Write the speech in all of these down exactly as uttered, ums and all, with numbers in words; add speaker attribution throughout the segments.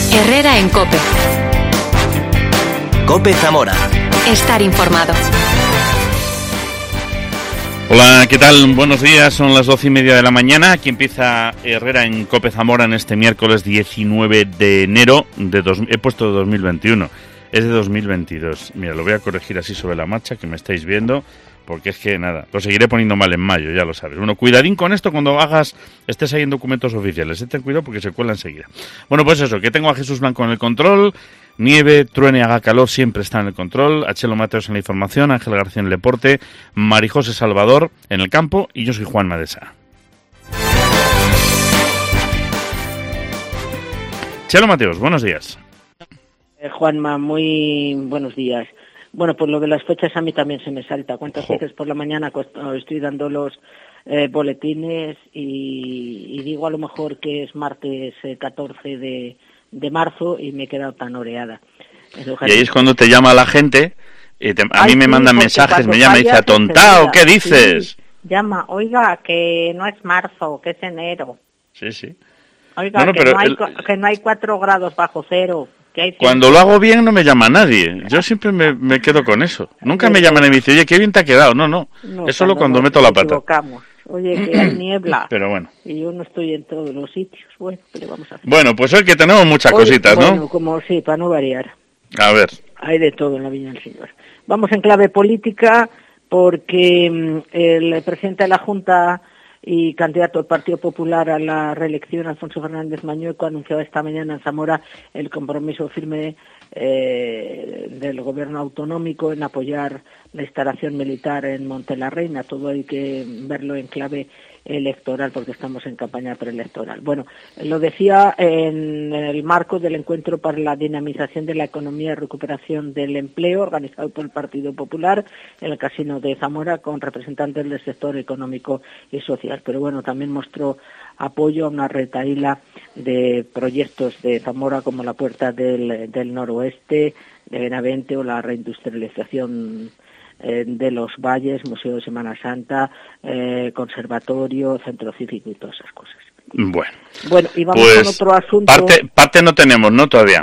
Speaker 1: Herrera en COPE.
Speaker 2: COPE Zamora.
Speaker 1: Estar informado.
Speaker 3: Hola, ¿qué tal? Buenos días, son las doce y media de la mañana. Aquí empieza Herrera en COPE Zamora en este miércoles diecinueve de enero de dos, he puesto de dos mil veintiuno, es de dos mil veintidós. Mira, lo voy a corregir así sobre la marcha, que me estáis viendo, porque es que nada, lo seguiré poniendo mal en mayo, ya lo sabes. Bueno, cuidadín con esto cuando hagas, estés ahí en documentos oficiales, eh, ten cuidado porque se cuela enseguida. Bueno, pues eso, que tengo a Jesús Blanco en el control, nieve, truene, haga calor, siempre está en el control, a Chelo Mateos en la información, Ángel García en el deporte, Marijose Salvador en el campo y yo soy Juan Madesa. Chelo Mateos, buenos días.
Speaker 4: Eh, Juanma, muy buenos días. Bueno, pues lo de las fechas a mí también se me salta. ¿Cuántas
Speaker 3: Ojo.
Speaker 4: veces por la mañana estoy dando los eh, boletines y, y digo a lo mejor que es martes eh, catorce de, de marzo y me he quedado tan oreada?
Speaker 3: Y ahí es cuando te llama la gente, y te, a
Speaker 4: Ay,
Speaker 3: mí me
Speaker 4: sí,
Speaker 3: mandan
Speaker 4: porque
Speaker 3: mensajes, me
Speaker 4: cuando
Speaker 3: llama y dice,
Speaker 4: fallas,
Speaker 3: atontao,
Speaker 4: enseguida,
Speaker 3: ¿qué dices?
Speaker 4: sí, llama, oiga, que no es marzo, que es enero.
Speaker 3: Sí, sí.
Speaker 4: Oiga,
Speaker 3: Bueno,
Speaker 4: que,
Speaker 3: pero
Speaker 4: no hay,
Speaker 3: el-
Speaker 4: que no hay cuatro grados bajo cero. Que hay
Speaker 3: Cuando
Speaker 4: cinco.
Speaker 3: lo hago bien no me llama nadie. Yo siempre me, me quedo con eso. Nunca me llaman y me dicen, oye, qué bien te ha quedado. No, no.
Speaker 4: No,
Speaker 3: Es solo cuando
Speaker 4: nos
Speaker 3: meto la pata.
Speaker 4: equivocamos. Oye, que hay niebla.
Speaker 3: Pero bueno.
Speaker 4: Y yo no estoy en todos los sitios. Bueno, ¿qué le vamos a hacer?
Speaker 3: Bueno, pues hoy que tenemos muchas
Speaker 4: Hoy,
Speaker 3: cositas, ¿no?
Speaker 4: Bueno, como sí, para no variar.
Speaker 3: A ver.
Speaker 4: Hay de todo en la Viña del Señor. Vamos en clave política porque mm, el presidente de la Junta y candidato del Partido Popular a la reelección, Alfonso Fernández Mañueco, anunciaba esta mañana en Zamora el compromiso firme eh, del gobierno autonómico en apoyar la instalación militar en Monte la Reina. Todo hay que verlo en clave electoral porque estamos en campaña preelectoral. Bueno, lo decía en el marco del encuentro para la dinamización de la economía y recuperación del empleo organizado por el Partido Popular en el Casino de Zamora con representantes del sector económico y social. Pero bueno, también mostró apoyo a una retahíla de proyectos de Zamora como la Puerta del, del Noroeste, de Benavente o la reindustrialización eh, de los valles, Museo de Semana Santa, eh, conservatorio, centro cívico y todas esas cosas.
Speaker 3: Bueno.
Speaker 4: Bueno, y vamos
Speaker 3: Pues
Speaker 4: con otro asunto.
Speaker 3: parte, parte no tenemos, ¿no? Todavía.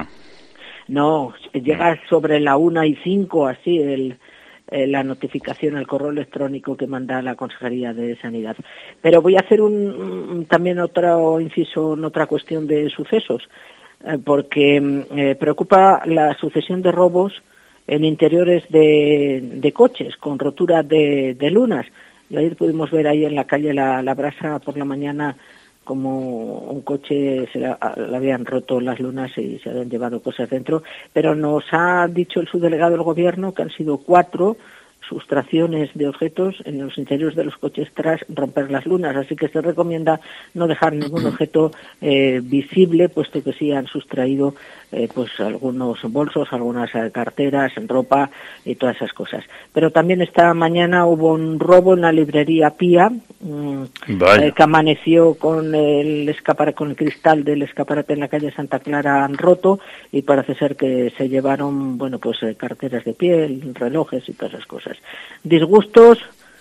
Speaker 4: No, llega sobre la una y cinco, así, el, eh, la notificación, el correo electrónico que manda la Consejería de Sanidad. Pero voy a hacer un, un- también otro inciso en otra cuestión de sucesos, eh, porque eh, preocupa la sucesión de robos en interiores de, de coches, con rotura de, de lunas. Y ayer pudimos ver ahí en la calle La, la Brasa por la mañana como un coche se la- le habían roto las lunas y se habían llevado cosas dentro, pero nos ha dicho el subdelegado del gobierno que han sido cuatro sustracciones de objetos en los interiores de los coches tras romper las lunas, así que se recomienda no dejar ningún objeto eh, visible, puesto que sí han sustraído eh, pues algunos bolsos, algunas eh, carteras, ropa y todas esas cosas. Pero también esta mañana hubo un robo en la librería Pía, mmm,
Speaker 3: Vaya.
Speaker 4: eh, que amaneció con el escaparate, con el cristal del escaparate en la calle Santa Clara han roto y parece ser que se llevaron, bueno, pues eh, carteras de piel, relojes y todas esas cosas. Disgustos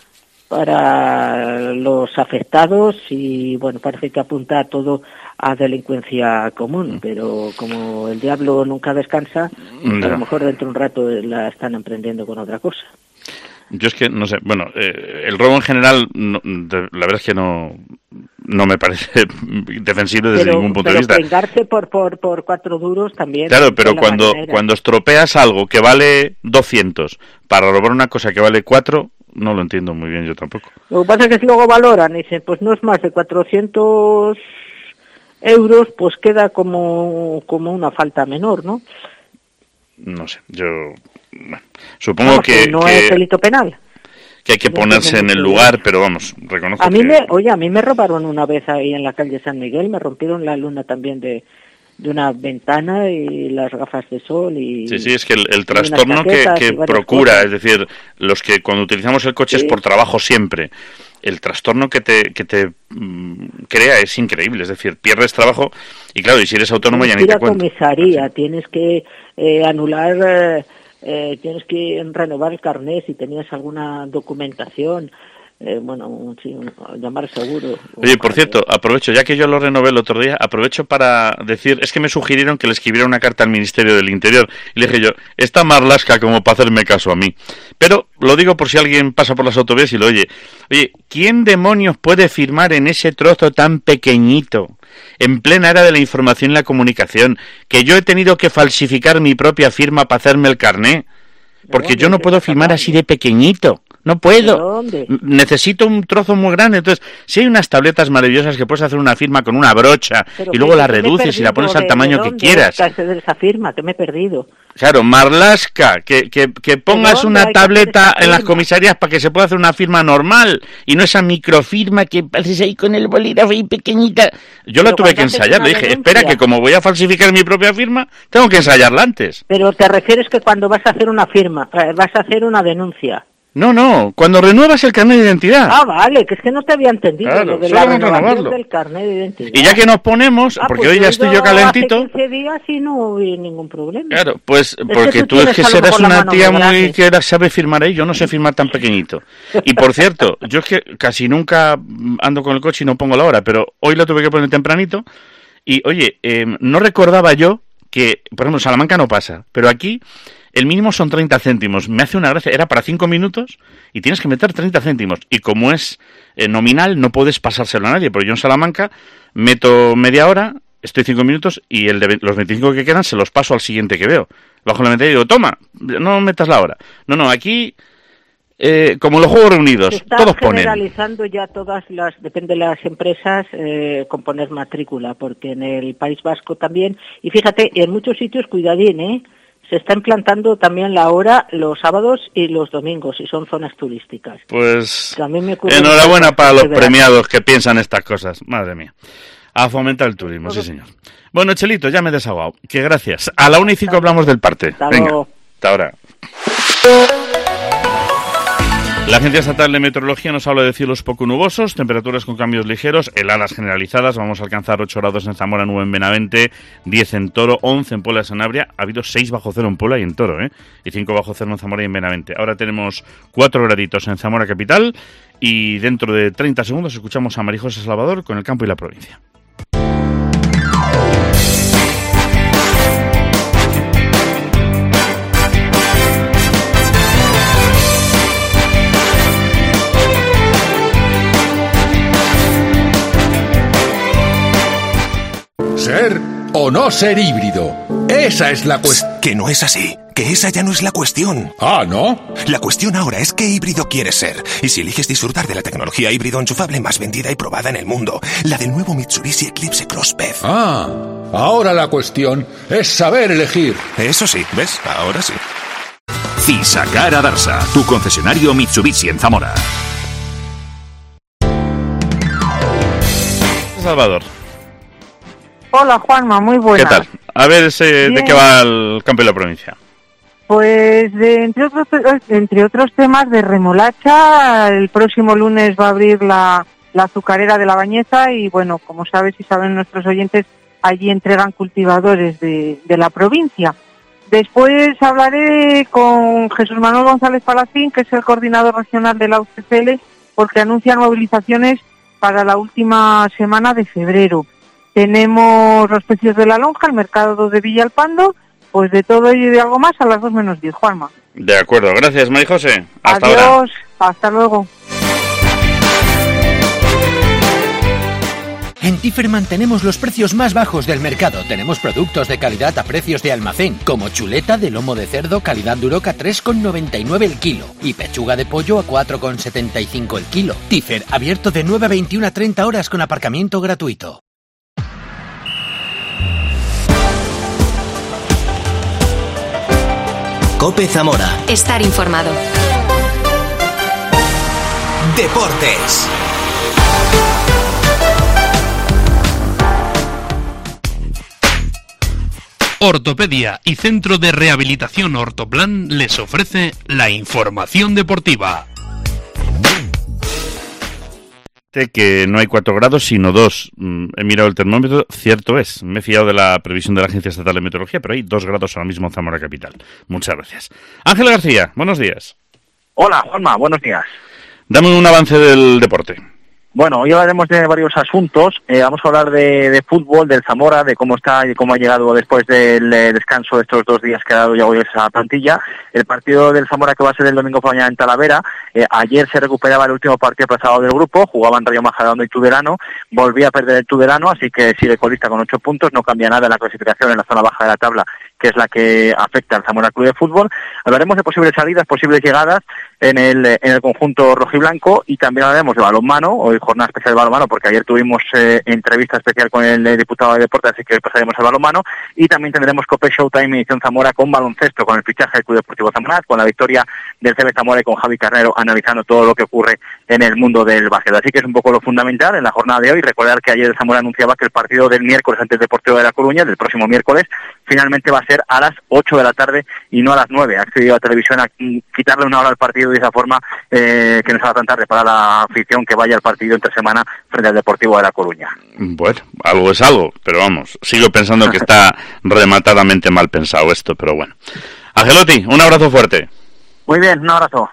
Speaker 4: para los afectados y, bueno, parece que apunta todo a delincuencia común, pero como el diablo nunca descansa, pues a
Speaker 3: No.
Speaker 4: lo mejor dentro de un rato la están emprendiendo con otra cosa.
Speaker 3: Yo es que, no sé, bueno, eh, el robo en general, no- de- la verdad es que no, no me parece defensible desde
Speaker 4: Pero,
Speaker 3: ningún punto de
Speaker 4: pero
Speaker 3: vista.
Speaker 4: pringarse por, por, por cuatro duros también.
Speaker 3: Claro,
Speaker 4: de
Speaker 3: pero
Speaker 4: la
Speaker 3: cuando,
Speaker 4: marinera.
Speaker 3: cuando estropeas algo que vale doscientos para robar una cosa que vale cuatro, no lo entiendo muy bien yo tampoco.
Speaker 4: Lo que pasa es que si luego valoran y dicen, pues no es más de cuatrocientos euros, pues queda como, como una falta menor, ¿no?
Speaker 3: No sé, yo bueno, supongo
Speaker 4: Vamos,
Speaker 3: que,
Speaker 4: que no
Speaker 3: que-
Speaker 4: es delito penal.
Speaker 3: que hay que
Speaker 4: no
Speaker 3: ponerse en
Speaker 4: tiene
Speaker 3: el
Speaker 4: mucho
Speaker 3: lugar,
Speaker 4: bien.
Speaker 3: pero vamos, reconozco
Speaker 4: A mí
Speaker 3: que...
Speaker 4: me, oye, a mí me robaron una vez ahí en la calle San Miguel, me rompieron la luna también de, de una ventana y las gafas de sol y...
Speaker 3: Sí, sí, es que el, el
Speaker 4: y
Speaker 3: trastorno
Speaker 4: unas
Speaker 3: que,
Speaker 4: chaquetas
Speaker 3: que
Speaker 4: y varias
Speaker 3: procura,
Speaker 4: cosas.
Speaker 3: es decir, los que cuando utilizamos el coche
Speaker 4: Sí.
Speaker 3: es por trabajo siempre, el trastorno que te, que te mm, crea es increíble, es decir, pierdes trabajo y claro, y si eres autónomo ya
Speaker 4: Tienes
Speaker 3: ni
Speaker 4: que ir
Speaker 3: te
Speaker 4: a
Speaker 3: cuento.
Speaker 4: comisaría, tienes que eh, anular, eh, eh, tienes que renovar el carnet si tenías alguna documentación. eh, bueno, un, sí, un, llamar seguro.
Speaker 3: Oye, por cierto, aprovecho, ya que yo lo renové el otro día, aprovecho para decir, es que me sugirieron que le escribiera una carta al Ministerio del Interior, y le dije yo, está Marlaska como para hacerme caso a mí. Pero lo digo por si alguien pasa por las autovías y lo oye. Oye, ¿quién demonios puede firmar en ese trozo tan pequeñito, en plena era de la información y la comunicación, que yo he tenido que falsificar mi propia firma para hacerme el carné? Porque yo no puedo firmar así de pequeñito. No puedo. Necesito un trozo muy grande. Entonces, si hay unas tabletas maravillosas que puedes hacer una firma con una brocha pero y luego la reduces y la pones al tamaño que quieras.
Speaker 4: De esa firma que me he perdido.
Speaker 3: Claro, Marlaska, que, que, que pongas una tableta en las comisarías para que se pueda hacer una firma normal y no esa microfirma que haces ahí con el bolígrafo ahí pequeñita. Yo la tuve que ensayar. Le dije, espera, que como voy a falsificar mi propia firma, tengo que ensayarla antes.
Speaker 4: Pero te refieres que cuando vas a hacer una firma, vas a hacer una denuncia.
Speaker 3: No, no, cuando renuevas el carnet de identidad.
Speaker 4: Ah, vale, que es que no te había entendido claro, lo de la renovación del carnet de identidad.
Speaker 3: Y ya que nos ponemos, ah, porque pues hoy ya estoy yo calentito...
Speaker 4: hace quince días y no hubo ningún problema.
Speaker 3: Claro, pues es porque que tú, tú es que serás una tía muy, muy que sabe firmar ahí, yo no sé firmar tan pequeñito. Y por cierto, yo es que casi nunca ando con el coche y no pongo la hora, pero hoy lo tuve que poner tempranito y, oye, eh, no recordaba yo que, por ejemplo, en Salamanca no pasa, pero aquí... El mínimo son treinta céntimos. Me hace una gracia. Era para cinco minutos y tienes que meter treinta céntimos. Y como es eh, nominal, no puedes pasárselo a nadie. Porque yo en Salamanca meto media hora, estoy cinco minutos y el de los veinticinco que quedan se los paso al siguiente que veo. Bajo la mente y digo, toma, no metas la hora. No, no, aquí, eh, como los Juegos Reunidos,
Speaker 4: está
Speaker 3: todos ponen.
Speaker 4: Está generalizando ya todas las, depende de las empresas, eh, con poner matrícula. Porque en el País Vasco también, y fíjate, en muchos sitios, cuidadín, ¿eh? Se está implantando también la hora los sábados y los domingos, y son zonas turísticas.
Speaker 3: Pues enhorabuena para los premiados que piensan estas cosas. Madre mía. A fomentar el turismo, sí señor. Bueno, Chelito, ya me he desahogado. Que gracias. A la una y cinco hablamos del parte.
Speaker 4: Hasta
Speaker 3: Venga,
Speaker 4: luego.
Speaker 3: Hasta ahora. La Agencia Estatal de Meteorología nos habla de cielos poco nubosos, temperaturas con cambios ligeros, heladas generalizadas. Vamos a alcanzar ocho grados en Zamora, nueve en Benavente, diez en Toro, once en Puebla de Sanabria. Ha habido seis bajo cero en Puebla y en Toro, ¿eh? Y cinco bajo cero en Zamora y en Benavente. Ahora tenemos cuatro graditos en Zamora capital y dentro de treinta segundos escuchamos a María José Salvador con el campo y la provincia.
Speaker 2: ¿Ser o no ser híbrido? Esa es la cuestión.
Speaker 5: Que no es así, que esa ya no es la cuestión.
Speaker 2: Ah, ¿no?
Speaker 5: La cuestión ahora es qué híbrido quieres ser. Y si eliges disfrutar de la tecnología híbrido enchufable más vendida y probada en el mundo, la del nuevo Mitsubishi Eclipse Cross P E V.
Speaker 2: Ah, ahora la cuestión es saber elegir.
Speaker 5: Eso sí, ¿ves? Ahora sí.
Speaker 6: Cisakara Darsa, tu concesionario Mitsubishi en Zamora.
Speaker 3: Salvador.
Speaker 7: Hola Juanma, muy buenas.
Speaker 3: ¿Qué tal? A ver ese, de qué va el campo y la provincia.
Speaker 7: Pues de, entre otros entre otros temas de remolacha, el próximo lunes va a abrir la, la azucarera de La Bañeza y bueno, como sabes y saben nuestros oyentes, allí entregan cultivadores de, de la provincia. Después hablaré con Jesús Manuel González Palacín, que es el coordinador regional de la U C C L, porque anuncian movilizaciones para la última semana de febrero. Tenemos los precios de la lonja, el mercado de Villalpando, pues de todo ello y de algo más a las dos menos diez, Juanma.
Speaker 3: De acuerdo, gracias María José. Hasta
Speaker 7: Adiós,
Speaker 3: ahora.
Speaker 7: Hasta luego.
Speaker 8: En Tifer mantenemos los precios más bajos del mercado. Tenemos productos de calidad a precios de almacén, como chuleta de lomo de cerdo calidad Duroc a tres con noventa y nueve el kilo y pechuga de pollo a cuatro con setenta y cinco el kilo. Tifer, abierto de nueve a veintiuna a treinta horas con aparcamiento gratuito.
Speaker 9: COPE Zamora.
Speaker 1: Estar informado.
Speaker 9: Deportes.
Speaker 10: Ortopedia y Centro de Rehabilitación Ortoplan les ofrece la información deportiva.
Speaker 3: Que no hay cuatro grados sino dos. He mirado el termómetro, cierto es. Me he fiado de la previsión de la Agencia Estatal de Meteorología, pero hay dos grados ahora mismo en Zamora capital. Muchas gracias. Ángel García, buenos días.
Speaker 11: Hola, Juanma, buenos días.
Speaker 3: Dame un avance del deporte.
Speaker 11: Bueno, hoy hablaremos de varios asuntos. Eh, vamos a hablar de, de fútbol, del Zamora, de cómo está y cómo ha llegado después del eh, descanso de estos dos días que ha dado ya hoy esa plantilla. El partido del Zamora, que va a ser el domingo por la mañana en Talavera. Eh, ayer se recuperaba el último partido aplazado del grupo, jugaban Rayo Majadahonda y Tudelano, volvía a perder el Tudelano, así que sigue colista con ocho puntos, no cambia nada en la clasificación en la zona baja de la tabla, que es la que afecta al Zamora Club de Fútbol. Hablaremos de posibles salidas, posibles llegadas en el en el conjunto rojiblanco, y también hablaremos de balonmano, hoy jornada especial de balonmano, porque ayer tuvimos eh, entrevista especial con el eh, diputado de Deportes, así que pasaremos al balonmano, y también tendremos Cope Showtime edición Zamora con baloncesto, con el fichaje del Club Deportivo Zamora, con la victoria del C B Zamora y con Javi Carnero analizando todo lo que ocurre en el mundo del básquet. Así que es un poco lo fundamental en la jornada de hoy. Recordar que ayer el Zamora anunciaba que el partido del miércoles ante el Deportivo de La Coruña, del próximo miércoles, finalmente va a ser a las ocho de la tarde y no a las nueve. Ha accedido a televisión a quitarle una hora al partido de esa forma eh, que no sea tan tarde para la afición que vaya al partido entre semana frente al Deportivo de La Coruña.
Speaker 3: Bueno, algo es algo, pero vamos, sigo pensando que está rematadamente mal pensado esto, pero bueno. Angelotti, un abrazo fuerte.
Speaker 11: Muy bien, un abrazo.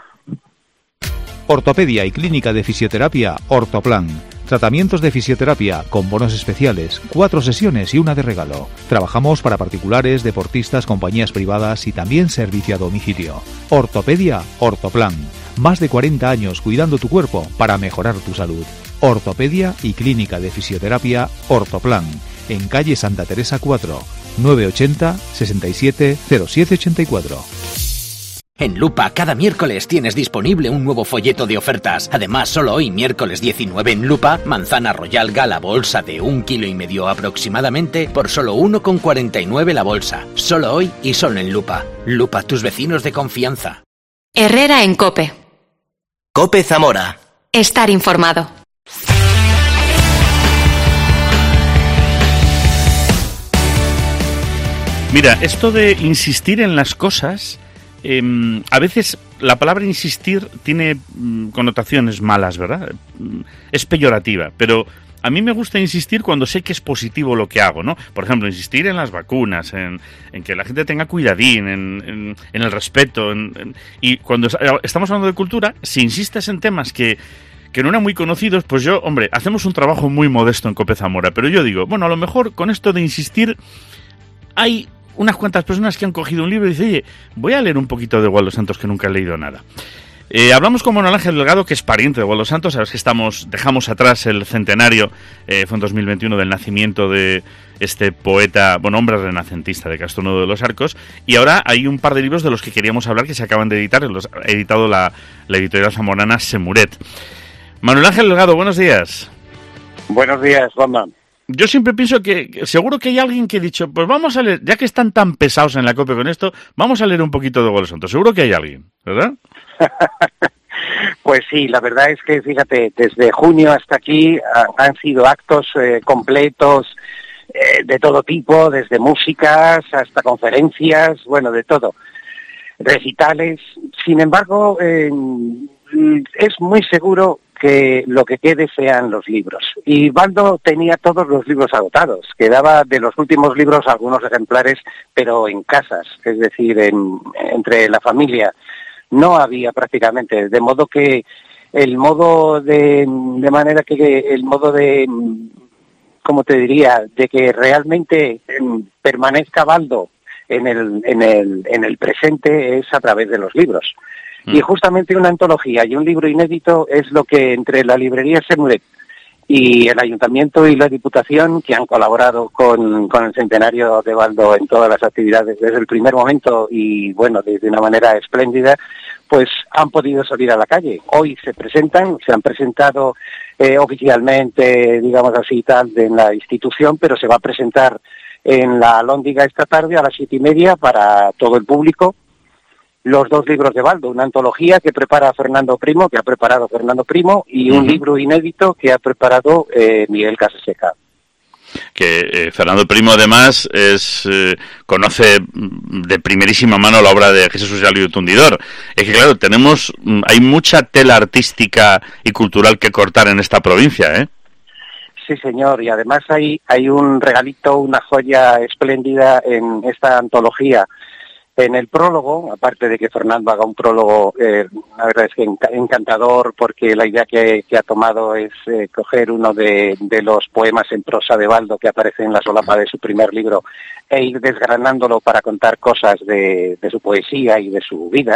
Speaker 12: Ortopedia y Clínica de Fisioterapia Ortoplan. Tratamientos de fisioterapia con bonos especiales, cuatro sesiones y una de regalo. Trabajamos para particulares, deportistas, compañías privadas y también servicio a domicilio. Ortopedia Ortoplan. Más de cuarenta años cuidando tu cuerpo para mejorar tu salud. Ortopedia y Clínica de Fisioterapia Ortoplan. En calle Santa Teresa cuatro, nueve ochenta, sesenta y siete, cero siete ochenta y cuatro.
Speaker 8: En Lupa, cada miércoles tienes disponible un nuevo folleto de ofertas. Además, solo hoy, miércoles diecinueve en Lupa, manzana Royal Gala bolsa de un kilo y medio aproximadamente por solo uno con cuarenta y nueve la bolsa. Solo hoy y solo en Lupa. Lupa, tus vecinos de confianza.
Speaker 1: Herrera en COPE.
Speaker 9: COPE Zamora.
Speaker 1: Estar informado.
Speaker 3: Mira, esto de insistir en las cosas, eh, a veces la palabra insistir tiene mm, connotaciones malas, ¿verdad? Es peyorativa, pero a mí me gusta insistir cuando sé que es positivo lo que hago, ¿no? Por ejemplo, insistir en las vacunas, en, en que la gente tenga cuidadín, en, en, en el respeto. En, en, y cuando estamos hablando de cultura, si insistes en temas que, que no eran muy conocidos, pues yo, hombre, hacemos un trabajo muy modesto en COPE Zamora, pero yo digo, bueno, a lo mejor con esto de insistir hay unas cuantas personas que han cogido un libro y dicen, oye, voy a leer un poquito de Waldo Santos, que nunca he leído nada. Eh, hablamos con Manuel Ángel Delgado, que es pariente de Waldo Santos. Sabes que estamos, dejamos atrás el centenario, eh, fue en dos mil veintiuno, del nacimiento de este poeta, bueno, hombre renacentista de Castronudo de los Arcos, y ahora hay un par de libros de los que queríamos hablar que se acaban de editar, los ha editado la, la editorial zamorana Semuret. Manuel Ángel Delgado, buenos días.
Speaker 13: Buenos días, Juanma.
Speaker 3: Yo siempre pienso que, que seguro que hay alguien que ha dicho, pues vamos a leer, ya que están tan pesados en la COPE con esto, vamos a leer un poquito de Waldo Santos. Seguro que hay alguien, ¿verdad?
Speaker 13: Pues sí, la verdad es que, fíjate, desde junio hasta aquí a, han sido actos eh, completos eh, de todo tipo, desde músicas hasta conferencias, bueno, de todo, recitales. Sin embargo, eh, es muy seguro que lo que quede sean los libros. Y Waldo tenía todos los libros agotados. Quedaba de los últimos libros algunos ejemplares, pero en casas, es decir, en, entre la familia. No había prácticamente, de modo que el modo de, de manera que el modo de, ¿cómo te diría?, de que realmente permanezca Waldo en el, en el, en el presente es a través de los libros. Y justamente una antología y un libro inédito es lo que entre la librería Semuret y el Ayuntamiento y la Diputación, que han colaborado con, con el centenario de Waldo en todas las actividades desde el primer momento y, bueno, de, de una manera espléndida, pues han podido salir a la calle. Hoy se presentan, se han presentado eh, oficialmente, digamos así, tal, en la institución, pero se va a presentar en la Alhóndiga esta tarde a las siete y media para todo el público. Los dos libros de Waldo, una antología que prepara Fernando Primo, que ha preparado Fernando Primo, y un uh-huh. libro inédito que ha preparado eh, Miguel Casaseca.
Speaker 3: Que eh, Fernando Primo, además, es eh, conoce de primerísima mano la obra de Jesús Galio Tundidor. Es que, claro, tenemos, hay mucha tela artística y cultural que cortar en esta provincia, ¿eh?
Speaker 13: Sí, señor, y además hay, hay un regalito, una joya espléndida en esta antología, En el prólogo, aparte de que Fernando haga un prólogo, eh, la verdad es que enc- encantador, porque la idea que, que ha tomado es eh, coger uno de, de los poemas en prosa de Baldo que aparece en la solapa de su primer libro e ir desgranándolo para contar cosas de, de su poesía y de su vida.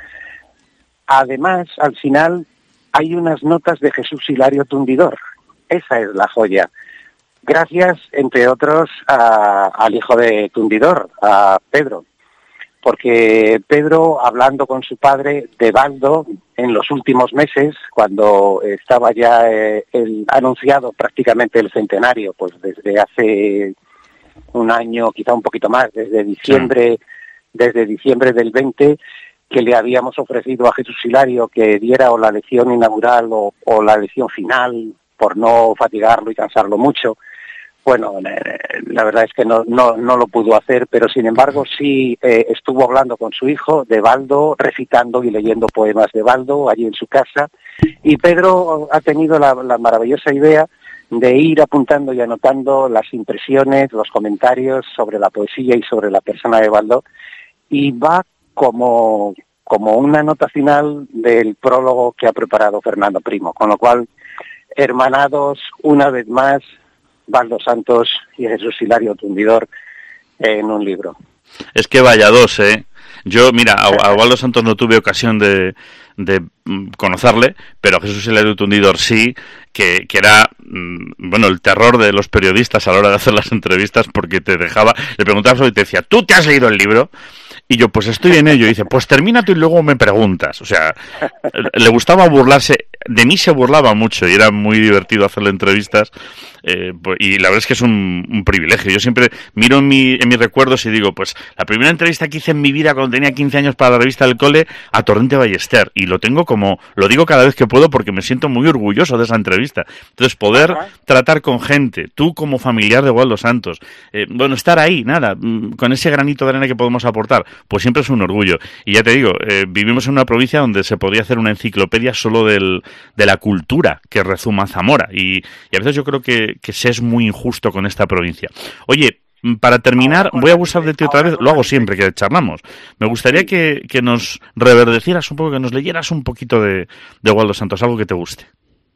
Speaker 13: Además, al final hay unas notas de Jesús Hilario Tundidor. Esa es la joya. Gracias, entre otros, a, al hijo de Tundidor, a Pedro. Porque Pedro, hablando con su padre de Baldo en los últimos meses, cuando estaba ya eh, el, anunciado prácticamente el centenario, pues desde hace un año, quizá un poquito más, desde diciembre, sí. desde diciembre del veinte, que le habíamos ofrecido a Jesús Hilario que diera o la lección inaugural o, o la lección final, por no fatigarlo y cansarlo mucho. Bueno, la verdad es que no, no, no lo pudo hacer, pero sin embargo sí eh, estuvo hablando con su hijo de Baldo, recitando y leyendo poemas de Baldo allí en su casa, y Pedro ha tenido la, la maravillosa idea de ir apuntando y anotando las impresiones, los comentarios sobre la poesía y sobre la persona de Baldo, y va como, como una nota final del prólogo que ha preparado Fernando Primo, con lo cual, hermanados una vez más, Baldo Santos y Jesús Hilario Tundidor en un libro.
Speaker 3: Es que vaya dos, ¿eh? Yo, mira, a, a Baldo Santos no tuve ocasión de, de conocerle, pero a Jesús Hilario Tundidor sí, que, que era, bueno, el terror de los periodistas a la hora de hacer las entrevistas, porque te dejaba, le preguntabas y te decía, ¿tú te has leído el libro? Y yo, pues estoy en ello. Y dice, pues termina tú y luego me preguntas. O sea, le gustaba burlarse. De mí se burlaba mucho y era muy divertido hacerle entrevistas. Eh, y la verdad es que es un, un privilegio. Yo siempre miro en, mi, en mis recuerdos y digo, pues la primera entrevista que hice en mi vida cuando tenía quince años para la revista del cole, a Torrente Ballester. Y lo tengo como, lo digo cada vez que puedo porque me siento muy orgulloso de esa entrevista. Entonces, poder Ajá. tratar con gente, tú como familiar de Baldo Santos, eh, bueno, estar ahí, nada, con ese granito de arena que podemos aportar, pues siempre es un orgullo. Y ya te digo, eh, vivimos en una provincia donde se podría hacer una enciclopedia solo del, de la cultura que rezuma Zamora. Y, y a veces yo creo que, que se es muy injusto con esta provincia. Oye, para terminar, voy a abusar de ti otra vez, lo hago siempre que charlamos. Me gustaría que, que nos reverdecieras un poco, que nos leyeras un poquito de, de Baldo Santos, algo que te guste.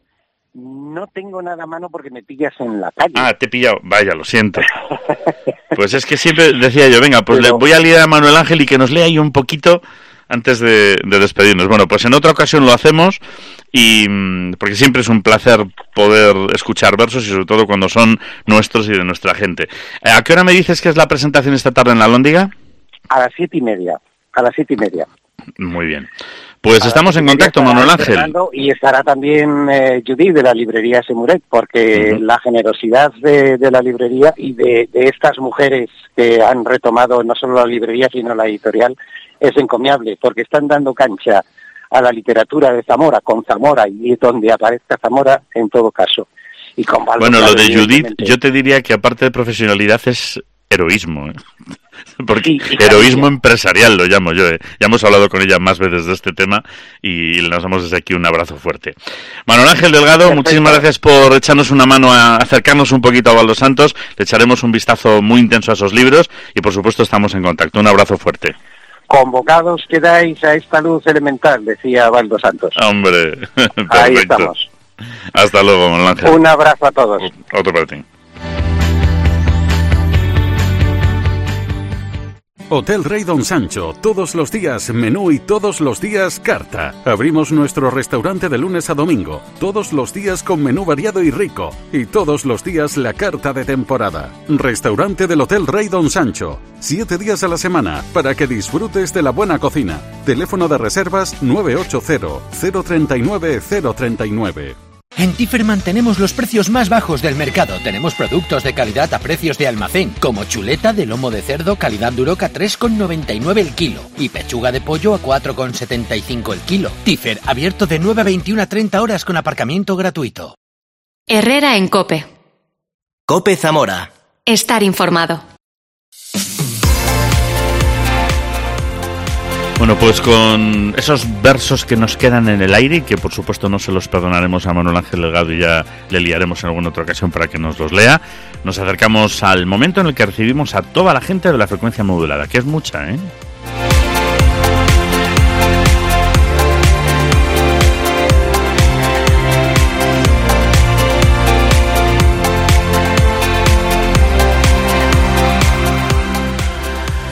Speaker 13: No tengo nada a mano porque me pillas en la calle.
Speaker 3: Ah, te he pillado. Vaya, lo siento. Pues es que siempre decía yo, venga, pues Pero... le voy a liar a Manuel Ángel y que nos lea ahí un poquito antes de, de despedirnos. Bueno, pues en otra ocasión lo hacemos, y porque siempre es un placer poder escuchar versos y sobre todo cuando son nuestros y de nuestra gente. ¿A qué hora me dices que es la presentación esta tarde en la Alhóndiga?
Speaker 13: A las siete y media. A las siete y media.
Speaker 3: Muy bien. Pues estamos en contacto, Manuel Ángel.
Speaker 13: Fernando, y estará también eh, Judith de la librería Semuret, porque uh-huh. la generosidad de, de la librería y de, de estas mujeres que han retomado no solo la librería, sino la editorial, es encomiable, porque están dando cancha a la literatura de Zamora, con Zamora y donde aparezca Zamora en todo caso. Y con Baldo,
Speaker 3: bueno, lo de Judith, yo te diría que aparte de profesionalidad es heroísmo, ¿eh? Porque sí, heroísmo empresarial lo llamo yo, ¿eh? Ya hemos hablado con ella más veces de este tema y le damos desde aquí un abrazo fuerte. Manuel Ángel Delgado, Perfecto. Muchísimas gracias por echarnos una mano a acercarnos un poquito a Baldo Santos. Le echaremos un vistazo muy intenso a esos libros y por supuesto estamos en contacto. Un abrazo fuerte.
Speaker 13: Convocados quedáis a esta luz elemental, decía Baldo Santos.
Speaker 3: Hombre, perfecto.
Speaker 13: Ahí estamos.
Speaker 3: Hasta luego, Manuel Ángel.
Speaker 13: Un abrazo a todos.
Speaker 3: Otro para ti.
Speaker 14: Hotel Rey Don Sancho, todos los días menú y todos los días carta. Abrimos nuestro restaurante de lunes a domingo, todos los días con menú variado y rico, y todos los días la carta de temporada. Restaurante del Hotel Rey Don Sancho, siete días a la semana, para que disfrutes de la buena cocina. Teléfono de reservas nueve ocho cero, cero tres nueve, cero tres nueve.
Speaker 8: En Tiferman tenemos los precios más bajos del mercado. Tenemos productos de calidad a precios de almacén, como chuleta de lomo de cerdo calidad Duroc a tres con noventa y nueve el kilo y pechuga de pollo a cuatro con setenta y cinco el kilo. Tifer, abierto de nueve a veintiuna a treinta horas con aparcamiento gratuito.
Speaker 1: Herrera en COPE.
Speaker 9: COPE Zamora.
Speaker 1: Estar informado.
Speaker 3: Bueno, pues con esos versos que nos quedan en el aire y que por supuesto no se los perdonaremos a Manuel Ángel Delgado y ya le liaremos en alguna otra ocasión para que nos los lea, nos acercamos al momento en el que recibimos a toda la gente de la frecuencia modulada, que es mucha, ¿eh?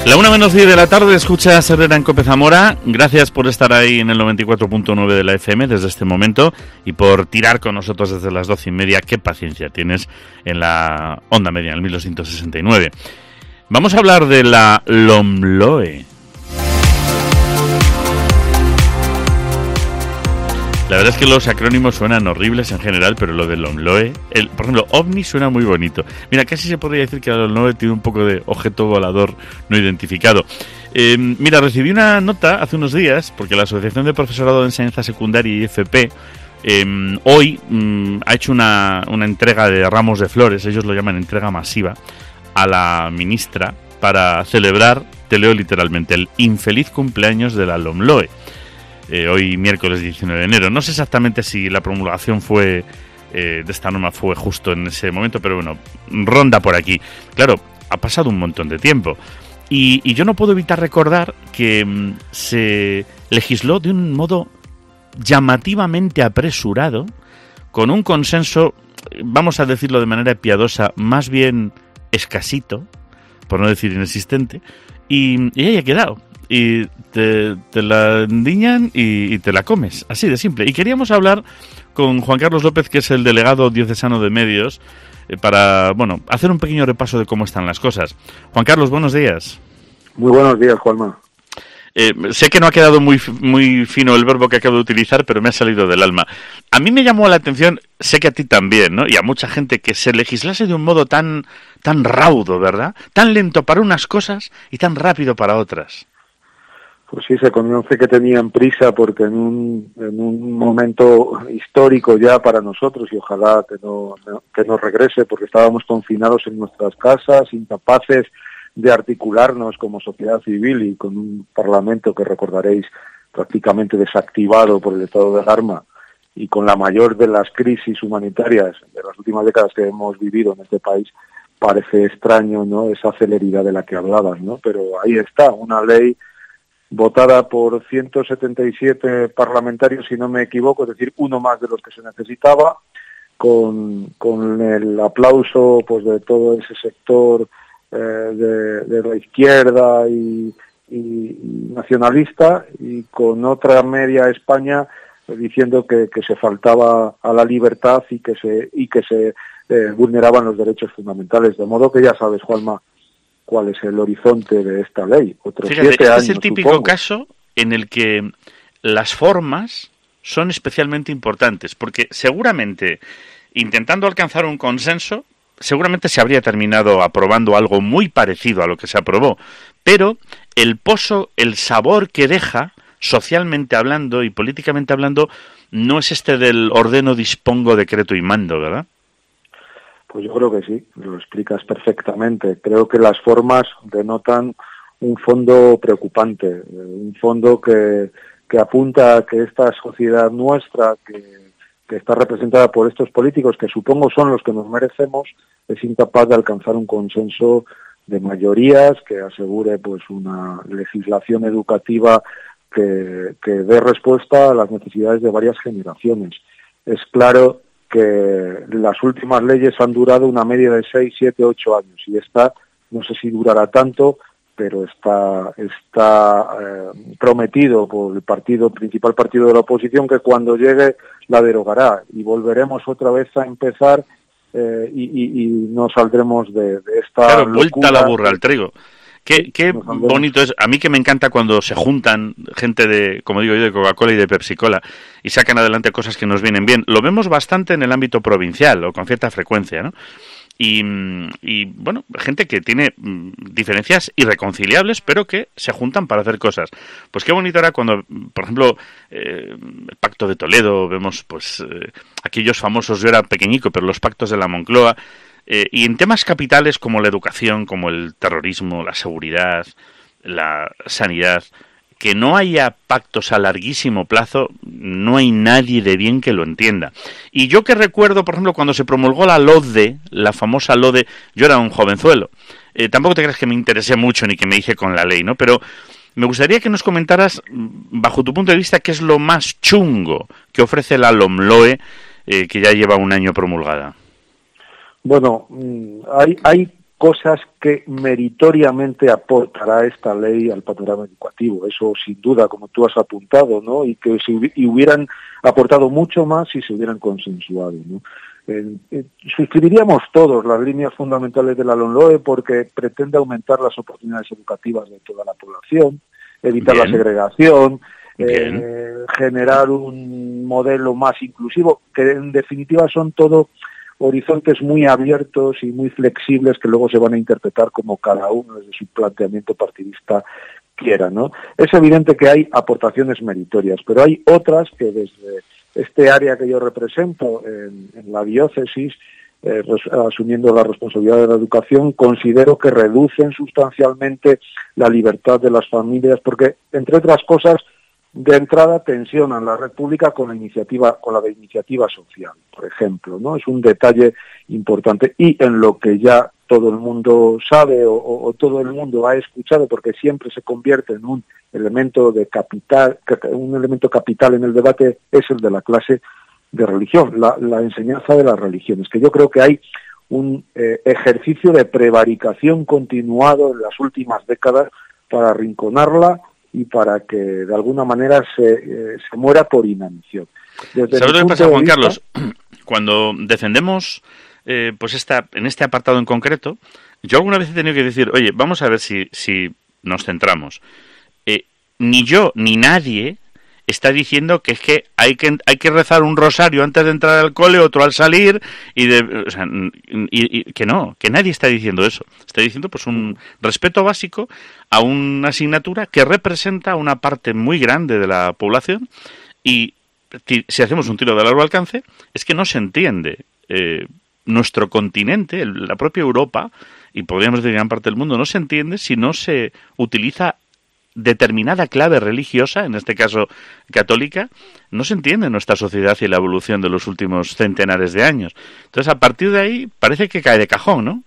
Speaker 3: La una menos diez de la tarde, escuchas Herrera en Cope Zamora. Gracias por estar ahí en el noventa y cuatro punto nueve de la F M desde este momento y por tirar con nosotros desde las doce y media. Qué paciencia tienes en la onda media, en el mil doscientos sesenta y nueve. Vamos a hablar de la LOMLOE. La verdad es que los acrónimos suenan horribles en general, pero lo de LOMLOE, el, por ejemplo, OVNI suena muy bonito. Mira, casi se podría decir que la LOMLOE tiene un poco de objeto volador no identificado. Eh, mira, recibí una nota hace unos días, porque la Asociación de Profesorado de Enseñanza Secundaria y F P eh, hoy mm, ha hecho una, una entrega de ramos de flores, ellos lo llaman entrega masiva, a la ministra para celebrar, te leo literalmente, el infeliz cumpleaños de la LOMLOE. Eh, hoy miércoles diecinueve de enero. No sé exactamente si la promulgación fue eh, de esta norma fue justo en ese momento, pero bueno, ronda por aquí. Claro, ha pasado un montón de tiempo. Y, y yo no puedo evitar recordar que mm, se legisló de un modo llamativamente apresurado, con un consenso, vamos a decirlo de manera piadosa, más bien escasito, por no decir inexistente, y, y ahí ha quedado. Y te, te la endiñan y, y te la comes, así de simple. Y queríamos hablar con Juan Carlos López, que es el delegado diocesano de medios, eh, para, bueno, hacer un pequeño repaso de cómo están las cosas. Juan Carlos, buenos días.
Speaker 15: Muy buenos días, Juanma.
Speaker 3: Eh, sé que no ha quedado muy muy fino el verbo que acabo de utilizar, pero me ha salido del alma. A mí me llamó la atención, sé que a ti también, ¿no? Y a mucha gente, que se legislase de un modo tan, tan raudo, ¿verdad? Tan lento para unas cosas y tan rápido para otras.
Speaker 15: Pues sí, se conoce que tenían prisa porque en un, en un momento histórico ya para nosotros, y ojalá que no, que no regrese, porque estábamos confinados en nuestras casas, incapaces de articularnos como sociedad civil y con un parlamento que recordaréis prácticamente desactivado por el estado de alarma, y con la mayor de las crisis humanitarias de las últimas décadas que hemos vivido en este país. Parece extraño, ¿no?, esa celeridad de la que hablabas, ¿no? Pero ahí está, una ley votada por ciento setenta y siete parlamentarios, si no me equivoco, es decir, uno más de los que se necesitaba, con, con el aplauso pues de todo ese sector eh, de, de la izquierda y, y, y nacionalista, y con otra media España eh, diciendo que, que se faltaba a la libertad y que se, y que se eh, vulneraban los derechos fundamentales. De modo que ya sabes, Juanma, cuál es el horizonte de esta ley. Otros
Speaker 3: Fíjate,
Speaker 15: siete
Speaker 3: este
Speaker 15: años,
Speaker 3: es el típico
Speaker 15: supongo.
Speaker 3: caso en el que las formas son especialmente importantes, porque seguramente, intentando alcanzar un consenso, seguramente se habría terminado aprobando algo muy parecido a lo que se aprobó, pero el pozo, el sabor que deja, socialmente hablando y políticamente hablando, no es este del ordeno, dispongo, decreto y mando, ¿verdad?
Speaker 15: Pues yo creo que sí, lo explicas perfectamente. Creo que las formas denotan un fondo preocupante, un fondo que, que apunta a que esta sociedad nuestra, que, que está representada por estos políticos, que supongo son los que nos merecemos, es incapaz de alcanzar un consenso de mayorías que asegure pues una legislación educativa que, que dé respuesta a las necesidades de varias generaciones. Es claro que las últimas leyes han durado una media de seis, siete, ocho años, y esta no sé si durará tanto, pero está está eh, prometido por el partido principal partido de la oposición que cuando llegue la derogará y volveremos otra vez a empezar eh, y, y, y no saldremos de, de esta
Speaker 3: claro,
Speaker 15: locura.
Speaker 3: Vuelta la burra al trigo. Qué, qué bonito es. A mí que me encanta cuando se juntan gente de, como digo yo, de Coca-Cola y de Pepsi-Cola y sacan adelante cosas que nos vienen bien. Lo vemos bastante en el ámbito provincial o con cierta frecuencia, ¿no? Y, y bueno, gente que tiene diferencias irreconciliables, pero que se juntan para hacer cosas. Pues qué bonito era cuando, por ejemplo, eh, el Pacto de Toledo, vemos pues eh, aquellos famosos, yo era pequeñico, pero los pactos de la Moncloa. Eh, y en temas capitales como la educación, como el terrorismo, la seguridad, la sanidad, que no haya pactos a larguísimo plazo, no hay nadie de bien que lo entienda. Y yo que recuerdo, por ejemplo, cuando se promulgó la LODE, la famosa LODE, yo era un jovenzuelo. Eh, tampoco te creas que me interesé mucho ni que me hice con la ley, ¿no? Pero me gustaría que nos comentaras, bajo tu punto de vista, qué es lo más chungo que ofrece la LOMLOE, eh, que ya lleva un año promulgada.
Speaker 15: Bueno, hay, hay cosas que meritoriamente aportará esta ley al panorama educativo. Eso sin duda, como tú has apuntado, ¿no? Y que si hubi- y hubieran aportado mucho más si se hubieran consensuado, ¿no? Eh, eh, suscribiríamos todos las líneas fundamentales de la LOMLOE porque pretende aumentar las oportunidades educativas de toda la población, evitar
Speaker 3: Bien.
Speaker 15: la segregación,
Speaker 3: Bien.
Speaker 15: eh, generar un modelo más inclusivo, que en definitiva son todo horizontes muy abiertos y muy flexibles que luego se van a interpretar como cada uno desde su planteamiento partidista quiera, ¿no? Es evidente que hay aportaciones meritorias, pero hay otras que desde este área que yo represento en, en la diócesis, eh, res, asumiendo la responsabilidad de la educación, considero que reducen sustancialmente la libertad de las familias, porque, entre otras cosas, de entrada tensionan la red pública con la iniciativa, con la de iniciativa social, por ejemplo, ¿no? Es un detalle importante y en lo que ya todo el mundo sabe o, o, o todo el mundo ha escuchado, porque siempre se convierte en un elemento de capital, un elemento capital en el debate, es el de la clase de religión, la, la enseñanza de las religiones, que yo creo que hay un eh, ejercicio de prevaricación continuado en las últimas décadas para arrinconarla y para que de alguna manera se, eh, se muera por inanición. Desde
Speaker 3: ¿Sabes lo que
Speaker 15: mi
Speaker 3: pasa,
Speaker 15: punto
Speaker 3: Juan
Speaker 15: de
Speaker 3: Carlos?
Speaker 15: vista,
Speaker 3: Cuando defendemos eh, pues esta, en este apartado en concreto, yo alguna vez he tenido que decir, oye, vamos a ver si, si nos centramos. Eh, ni yo ni nadie está diciendo que es que hay que hay que rezar un rosario antes de entrar al cole, otro al salir, y, de, o sea, y, y que no, que nadie está diciendo eso. Está diciendo pues un respeto básico a una asignatura que representa una parte muy grande de la población, y si hacemos un tiro de largo alcance, es que no se entiende. Eh, nuestro continente, la propia Europa, y podríamos decir gran parte del mundo, no se entiende si no se utiliza determinada clave religiosa, en este caso católica, no se entiende en nuestra sociedad y la evolución de los últimos centenares de años. Entonces, a partir de ahí, parece que cae de cajón, ¿no?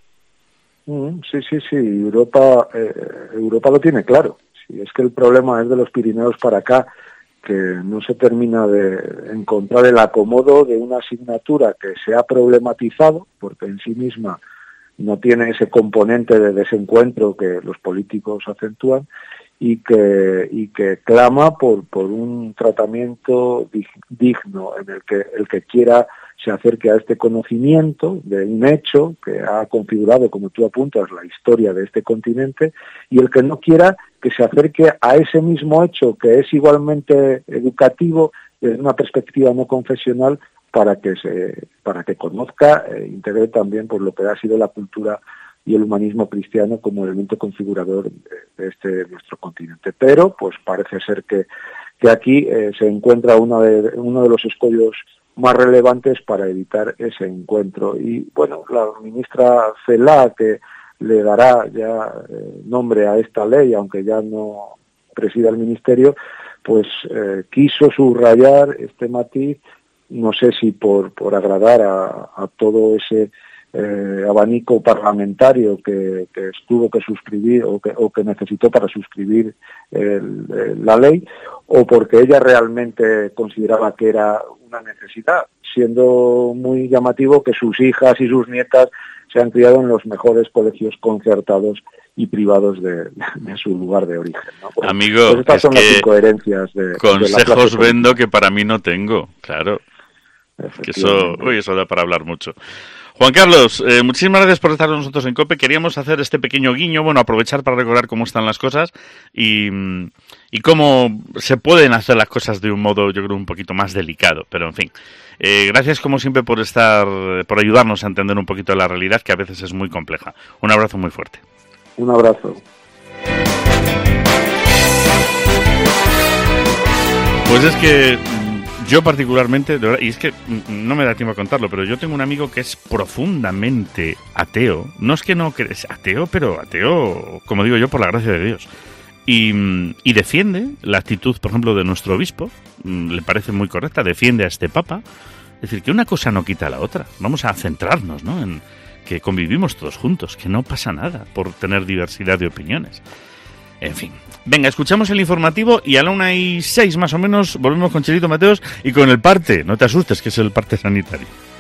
Speaker 15: Sí, sí, sí, Europa, eh, Europa lo tiene claro. Sí, es que el problema es de los Pirineos para acá, que no se termina de encontrar el acomodo de una asignatura que se ha problematizado, porque en sí misma no tiene ese componente de desencuentro que los políticos acentúan, y que y que clama por por un tratamiento dig, digno en el que el que quiera se acerque a este conocimiento de un hecho que ha configurado, como tú apuntas, la historia de este continente, y el que no quiera que se acerque a ese mismo hecho que es igualmente educativo desde una perspectiva no confesional, para que se para que conozca e integre también por lo que ha sido la cultura y el humanismo cristiano como elemento configurador de este nuestro continente. Pero pues parece ser que, que aquí eh, se encuentra una de, uno de los escollos más relevantes para evitar ese encuentro. Y bueno, la ministra Celaá, que le dará ya eh, nombre a esta ley, aunque ya no presida el ministerio, pues eh, quiso subrayar este matiz, no sé si por, por agradar a, a todo ese Eh, abanico parlamentario que, que tuvo que suscribir o que, o que necesitó para suscribir el, el, la ley, o porque ella realmente consideraba que era una necesidad, siendo muy llamativo que sus hijas y sus nietas se han criado en los mejores colegios concertados y privados de, de su lugar de origen, ¿no? Pues,
Speaker 3: Amigo,
Speaker 15: pues estas
Speaker 3: es
Speaker 15: son
Speaker 3: que
Speaker 15: las incoherencias de,
Speaker 3: consejos
Speaker 15: de la
Speaker 3: vendo que para mí no tengo, claro. Que eso, uy, eso da para hablar mucho. Juan Carlos, eh, muchísimas gracias por estar con nosotros en COPE. Queríamos hacer este pequeño guiño, bueno, aprovechar para recordar cómo están las cosas y, y cómo se pueden hacer las cosas de un modo, yo creo, un poquito más delicado. Pero, en fin, eh, gracias como siempre por estar, por ayudarnos a entender un poquito la realidad, que a veces es muy compleja. Un abrazo muy fuerte.
Speaker 15: Un abrazo.
Speaker 3: Pues es que yo particularmente, de verdad, y es que no me da tiempo a contarlo, pero yo tengo un amigo que es profundamente ateo. No es que no es ateo, pero ateo, como digo yo, por la gracia de Dios. Y, y defiende la actitud, por ejemplo, de nuestro obispo, le parece muy correcta, defiende a este papa. Es decir, que una cosa no quita la otra. Vamos a centrarnos, ¿no?, en que convivimos todos juntos, que no pasa nada por tener diversidad de opiniones. En fin. Venga, escuchamos el informativo y a la una y seis más o menos volvemos con Chelito Mateos y con el parte. No te asustes, que es el parte sanitario.